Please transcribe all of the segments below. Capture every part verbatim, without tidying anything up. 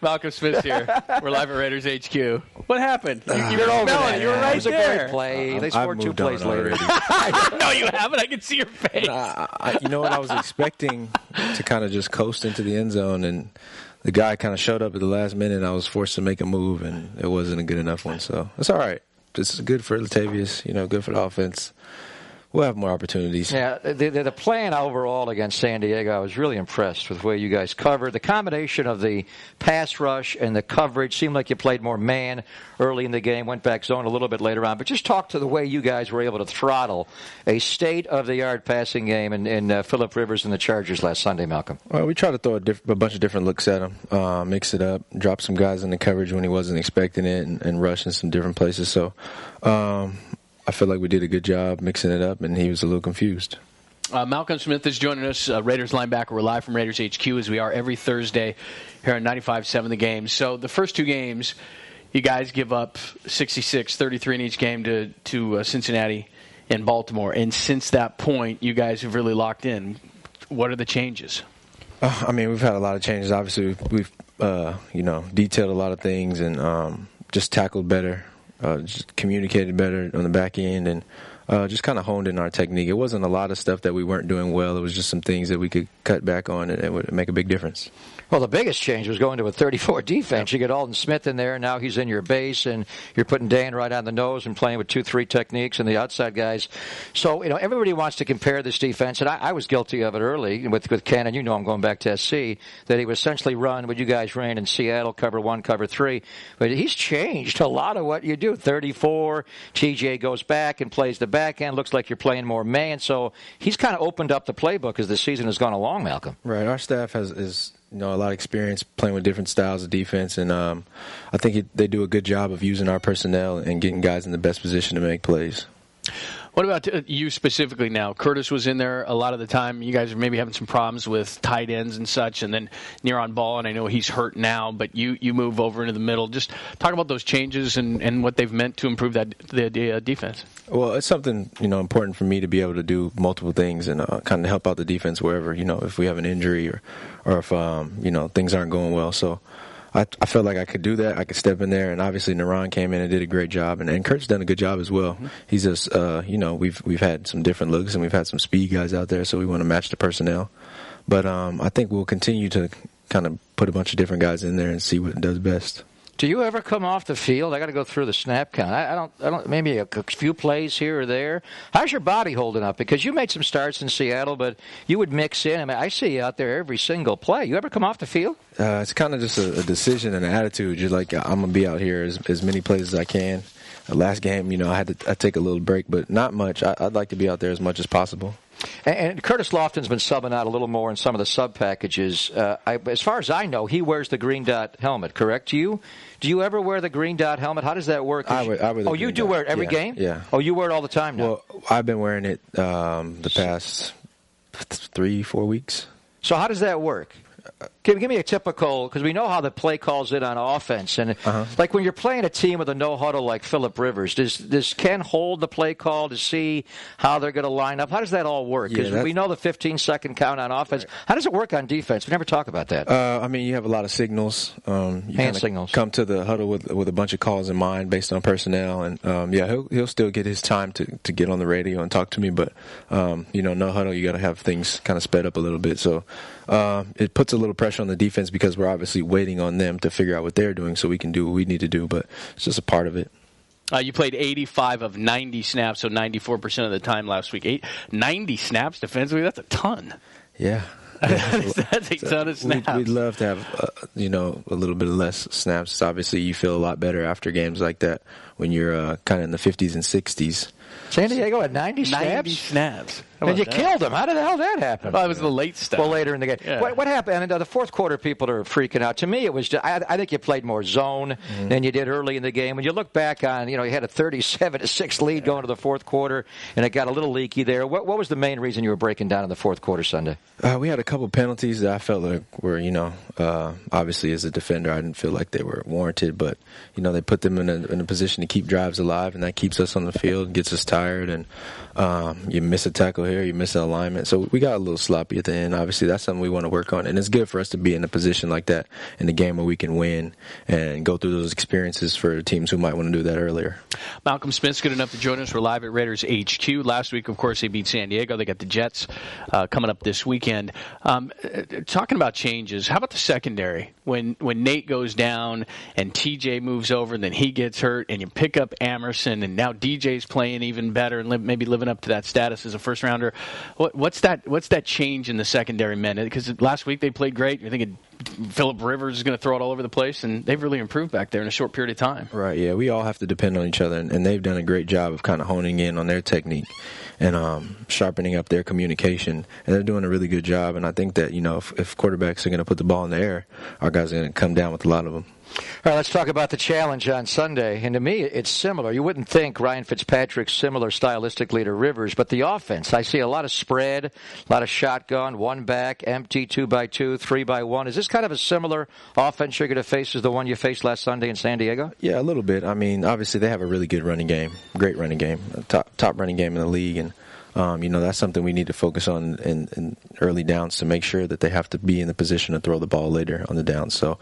Malcolm Smith here. We're live at Raiders H Q. What happened? You, Uh, you were over that. You were right It was a there. great play. Um, they scored two plays later. No, you haven't. I can see your face. I, I, you know what? I was expecting to kind of just coast into the end zone, and the guy kind of showed up at the last minute, and I was forced to make a move, and it wasn't a good enough one. So it's all right. This is good for Latavius, you know, good for the offense. We'll have more opportunities. Yeah, the, the, the plan overall against San Diego, I was really impressed with the way you guys covered. The combination of the pass rush and the coverage seemed like you played more man early in the game, went back zone a little bit later on. But just talk to the way you guys were able to throttle a state-of-the-art passing game in, in uh, Phillip Rivers and the Chargers last Sunday, Malcolm. Well, we tried to throw a, diff- a bunch of different looks at him, uh, mix it up, drop some guys in the coverage when he wasn't expecting it, and, and rush in some different places. So, um, I feel like we did a good job mixing it up, and he was a little confused. Uh, Malcolm Smith is joining us, uh, Raiders linebacker. We're live from Raiders H Q as we are every Thursday here on ninety-five point seven The Game. So the first two games, you guys give up sixty-six thirty-three in each game to, to uh, Cincinnati and Baltimore. And since that point, you guys have really locked in. What are the changes? Uh, I mean, we've had a lot of changes. Obviously, we've, we've uh, you know, detailed a lot of things and um, just tackled better. Uh, just communicated better on the back end and uh, just kind of honed in our technique. It wasn't a lot of stuff that we weren't doing well. It was just some things that we could cut back on and it would make a big difference. Well, the biggest change was going to a thirty-four defense. You get Alden Smith in there, and now he's in your base, and you're putting Dan right on the nose and playing with two three techniques and the outside guys. So, you know, everybody wants to compare this defense, and I, I was guilty of it early with, with Ken, and you know I'm going back to S C, that he would essentially run what you guys ran in Seattle, cover one, cover three. But he's changed a lot of what you do. thirty-four, T J goes back and plays the back end. Looks like you're playing more man. So he's kind of opened up the playbook as the season has gone along, Malcolm. Right. Our staff has is you know a lot of experience playing with different styles of defense, and um, I think it, they do a good job of using our personnel and getting guys in the best position to make plays. What about you specifically now? Curtis was in there a lot of the time. You guys are maybe having some problems with tight ends and such, and then near on ball, and I know he's hurt now, but you, you move over into the middle. Just talk about those changes and, and what they've meant to improve that the, the uh, defense. Well, it's something, you know, important for me to be able to do multiple things and uh, kind of help out the defense wherever, you know, if we have an injury or, or if, um, you know, things aren't going well. So I, I felt like I could do that. I could step in there, and obviously Naran came in and did a great job, and, and Kurt's done a good job as well. Mm-hmm. He's just, uh, you know, we've we've had some different looks, and we've had some speed guys out there, so we want to match the personnel. But um, I think we'll continue to kind of put a bunch of different guys in there and see what does best. Do you ever come off the field? I got to go through the snap count. I, I don't. I don't. Maybe a, a few plays here or there. How's your body holding up? Because you made some starts in Seattle, but you would mix in. I mean, I see you out there every single play. You ever come off the field? Uh, it's kind of just a, a decision and an attitude. You're like, I'm gonna be out here as, as many plays as I can. The last game, you know, I had to I take a little break, but not much. I, I'd like to be out there as much as possible. And, and Curtis Lofton's been subbing out a little more in some of the sub packages. Uh, I, as far as I know, he wears the green dot helmet. Correct? Do you? Do you ever wear the green dot helmet? How does that work? I wear, I wear the oh, you do dot. wear it every yeah, game? Yeah. Oh, you wear it all the time now? Well, I've been wearing it um, the past three, four weeks. So how does that work? Give, give me a typical, because we know how the play calls it on offense. And uh-huh. like when you're playing a team with a no-huddle like Phillip Rivers, does, does Ken hold the play call to see how they're going to line up? How does that all work? Because yeah, we know the fifteen-second count on offense. Right. How does it work on defense? We never talk about that. Uh, I mean, you have a lot of signals. Um, you Hand signals. Come to the huddle with with a bunch of calls in mind based on personnel. And, um, yeah, he'll he'll still get his time to, to get on the radio and talk to me. But, um, you know, no huddle, you got to have things kind of sped up a little bit. So uh, it puts a little pressure on the defense because we're obviously waiting on them to figure out what they're doing so we can do what we need to do, but it's just a part of it. Uh, you played eighty-five of ninety snaps, so ninety-four percent of the time last week. Eight, ninety snaps defensively, that's a ton. Yeah. that's, that's a ton of snaps. We'd, we'd love to have, uh, you know, a little bit less snaps. Obviously, you feel a lot better after games like that when you're uh, kind of in the fifties and sixties. San Diego had ninety snaps? ninety snaps. And you that? killed him. How did the hell that happen? Well, it was the late stuff. Well, later in the game. Yeah. What, what happened? And uh, the fourth quarter, people are freaking out. To me, it was just, I, I think you played more zone mm-hmm. than you did early in the game. When you look back on, you know, you had a thirty-seven to six lead yeah. going to the fourth quarter, and it got a little leaky there. What, what was the main reason you were breaking down in the fourth quarter Sunday? Uh, we had a couple penalties that I felt like were, you know, uh, obviously as a defender, I didn't feel like they were warranted, but, you know, they put them in a, in a position to keep drives alive, and that keeps us on the field and gets us just tired, and um, you miss a tackle here, you miss an alignment. So we got a little sloppy at the end. Obviously, that's something we want to work on, and it's good for us to be in a position like that in the game where we can win and go through those experiences for teams who might want to do that earlier. Malcolm Smith's good enough to join us. We're live at Raiders H Q. Last week, of course, they beat San Diego. They got the Jets uh, coming up this weekend. Um, talking about changes, how about the secondary? When when Nate goes down and T J moves over and then he gets hurt and you pick up Amerson and now D J's playing even better and li- maybe living up to that status as a first rounder. What, what's that What's that change in the secondary men? Because last week they played great. You're thinking Phillip Rivers is going to throw it all over the place, and they've really improved back there in a short period of time. Right, yeah. We all have to depend on each other, and, and they've done a great job of kind of honing in on their technique and um, sharpening up their communication. And they're doing a really good job, and I think that, you know, if, if quarterbacks are going to put the ball in the air, our guys are going to come down with a lot of them. All right, let's talk about the challenge on Sunday. And to me, it's similar. You wouldn't think Ryan Fitzpatrick's similar stylistically to Rivers, but the offense, I see a lot of spread, a lot of shotgun, one back, empty, two by two, three by one. Is this kind of a similar offense you're going to face as the one you faced last Sunday in San Diego? Yeah, a little bit. I mean, obviously they have a really good running game, great running game, top top running game in the league, and Um, you know, that's something we need to focus on in, in early downs to make sure that they have to be in the position to throw the ball later on the downs. So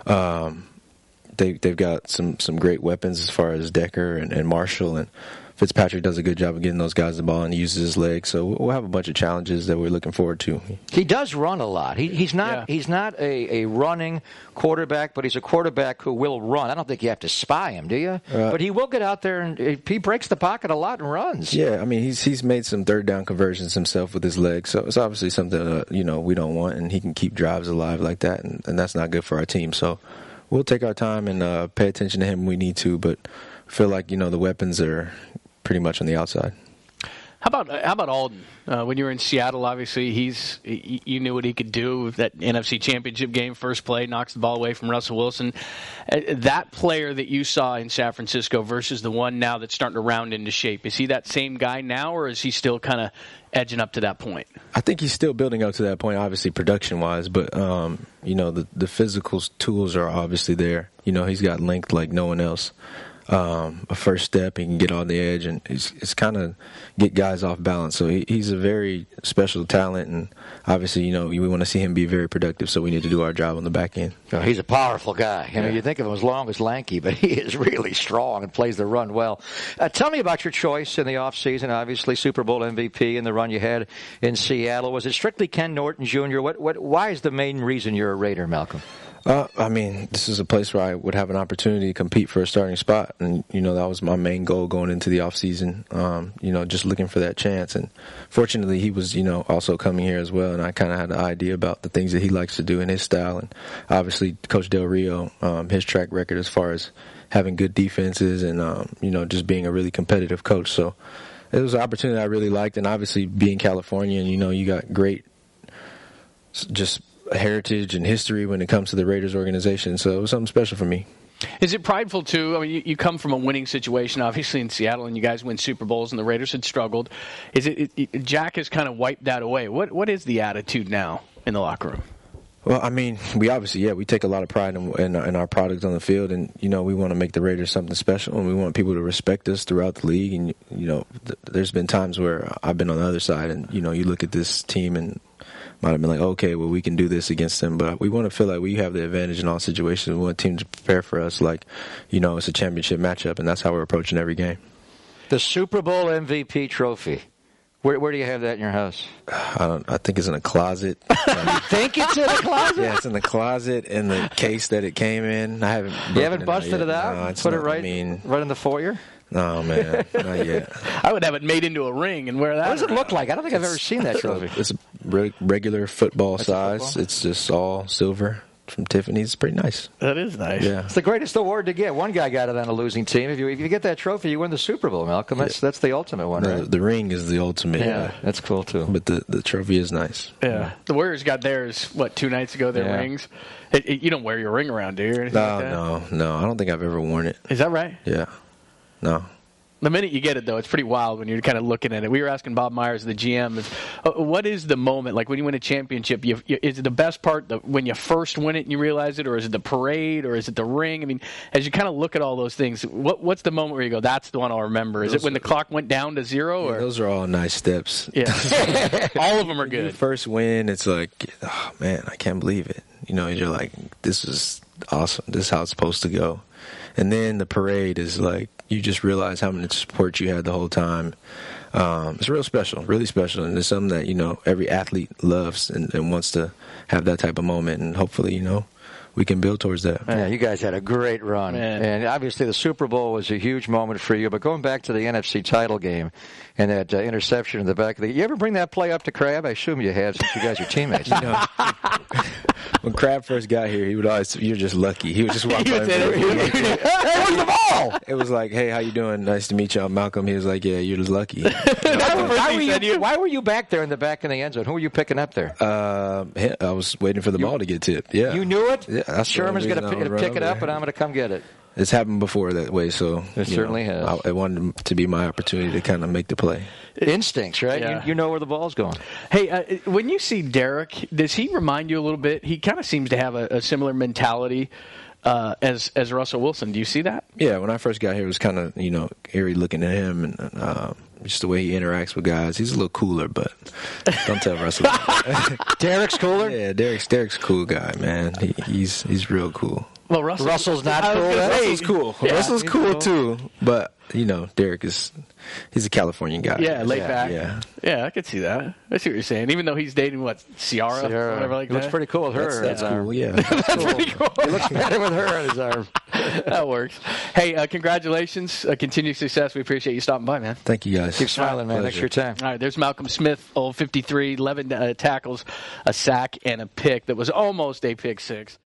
um, they, they've got some, some great weapons as far as Decker and, and Marshall, and Fitzpatrick does a good job of getting those guys the ball and he uses his legs. So we'll have a bunch of challenges that we're looking forward to. He does run a lot. He, he's not yeah. he's not a, a running quarterback, but he's a quarterback who will run. I don't think you have to spy him, do you? Uh, but he will get out there and he breaks the pocket a lot and runs. Yeah, I mean, he's he's made some third down conversions himself with his legs. So it's obviously something uh, you know we don't want, and he can keep drives alive like that, and, and that's not good for our team. So we'll take our time and uh, pay attention to him when we need to, but feel like, you know, the weapons are pretty much on the outside. How about how about Alden? Uh, when you were in Seattle, obviously he's he, you knew what he could do. That N F C Championship game, first play, knocks the ball away from Russell Wilson. Uh, that player that you saw in San Francisco versus the one now that's starting to round into shape, is he that same guy now, or is he still kind of edging up to that point? I think he's still building up to that point, obviously production-wise, but um, you know, the the physical tools are obviously there. You know, he's got length like no one else. Um, a first step, he can get on the edge, and it's, it's kind of get guys off balance. So he, he's a very special talent, and obviously, you know, we want to see him be very productive, so we need to do our job on the back end. Oh, he's a powerful guy. You know, yeah. You think of him as long as lanky, but he is really strong and plays the run well. Uh, tell me about your choice in the offseason. Obviously, Super Bowl M V P and the run you had in Seattle. Was it strictly Ken Norton Junior? What, what, why is the main reason you're a Raider, Malcolm? Uh, I mean, this is a place where I would have an opportunity to compete for a starting spot. And, you know, that was my main goal going into the offseason, um, you know, just looking for that chance. And fortunately, he was, you know, also coming here as well. And I kind of had an idea about the things that he likes to do in his style. And obviously, Coach Del Rio, um, his track record as far as having good defenses and, um, you know, just being a really competitive coach. So it was an opportunity I really liked. And obviously, being Californian, you know, you got great just heritage and history when it comes to the Raiders organization, so it was something special for me. Is it prideful too? I mean, you, you come from a winning situation, obviously in Seattle, and you guys win Super Bowls, and the Raiders had struggled. Is it, it, it Jack has kind of wiped that away? What what is the attitude now in the locker room? Well, I mean, we obviously, yeah, we take a lot of pride in, in, in our product on the field, and, you know, we want to make the Raiders something special, and we want people to respect us throughout the league. And, you know, th- there's been times where I've been on the other side, and, you know, you look at this team and might have been like, okay, well, we can do this against them. But we want to feel like we have the advantage in all situations. We want teams to prepare for us like, you know, it's a championship matchup, and that's how we're approaching every game. The Super Bowl M V P trophy. Where, where do you have that in your house? I don't. I think it's in a closet. You think it's in a closet? Yeah, it's in the closet in the case that it came in. I haven't. You haven't busted it, it out? No, it's Put not, it right, I mean, right in the foyer? No, man, not yet. I would have it made into a ring and wear that. What does it look like? I don't think I've ever seen that trophy. It's a re- regular football That's size. Football? It's It's just all silver from Tiffany's. It's pretty nice. That is nice. Yeah. It's the greatest award to get. One guy got it on a losing team. If you if you get that trophy, you win the Super Bowl, Malcolm. That's Yeah. that's the ultimate one, The, right? the ring is the ultimate. Yeah, that's cool too. But the, the trophy is nice. Yeah. The Warriors got theirs, what, two nights ago, their Yeah. rings? It, it, you don't wear your ring around, do you? Or anything No, like that? no, no. I don't think I've ever worn it. Is that right? Yeah. No. The minute you get it, though, it's pretty wild when you're kind of looking at it. We were asking Bob Myers, the G M, uh, what is the moment, like when you win a championship, you, you, is it the best part the, when you first win it and you realize it, or is it the parade, or is it the ring? I mean, as you kind of look at all those things, what, what's the moment where you go, that's the one I'll remember? Is those it when are, the clock went down to zero? Yeah, or? Those are all nice steps. Yeah. All of them are good. When you first win, it's like, oh, man, I can't believe it. You know, you're like, this is awesome. This is how it's supposed to go. And then the parade is like, you just realize how much support you had the whole time. Um, it's real special, really special. And it's something that, you know, every athlete loves and, and wants to have that type of moment. And hopefully, you know, we can build towards that. Yeah, you guys had a great run. Man. And obviously the Super Bowl was a huge moment for you. But going back to the N F C title game and that uh, interception in the back of the... You ever bring that play up to Crab? I assume you have since you guys are teammates. You know, when Crab first got here, he would always, you're just lucky. He would just walk by. Hey, where's the ball? It was like, hey, how you doing? Nice to meet you. I'm Malcolm. He was like, yeah, you're just lucky. why, why, were you, why were you back there in the back in the end zone? Who were you picking up there? Uh, I was waiting for the you, ball to get tipped. Yeah. You knew it? Yeah, that's Sherman's going to pick it up, there. and I'm going to come get it. It's happened before that way, so it certainly know, has. I, I wanted to be my opportunity to kind of make the play. Instincts, right? Yeah. You, you know where the ball's going. Hey, uh, when you see Derek, does he remind you a little bit? He kind of seems to have a, a similar mentality uh, as as Russell Wilson. Do you see that? Yeah, when I first got here, it was kind of, you know, eerie looking at him and uh, just the way he interacts with guys. He's a little cooler, but don't tell Russell. Derek's cooler? Yeah, Derek's Derek's a cool guy, man. He, he's he's real cool. Well, Russell, Russell's not cool. Russell's cool. Yeah, Russell's cool, cool too, but you know, Derek is he's a Californian guy. Yeah, laid Yeah. back. Yeah. Yeah, I could see that. I see what you're saying. Even though he's dating, what, Ciara? Ciara. Or whatever like he looks that? pretty cool with her. That's, that's on his cool. arm. Yeah, That's pretty cool. He looks better with her on his arm. That works. Hey, uh, congratulations. Uh, continued success. We appreciate you stopping by, man. Thank you, guys. Keep smiling, man. Thanks for your time. All right, there's Malcolm Smith, old fifty-three, eleven uh, tackles, a sack, and a pick that was almost a pick six.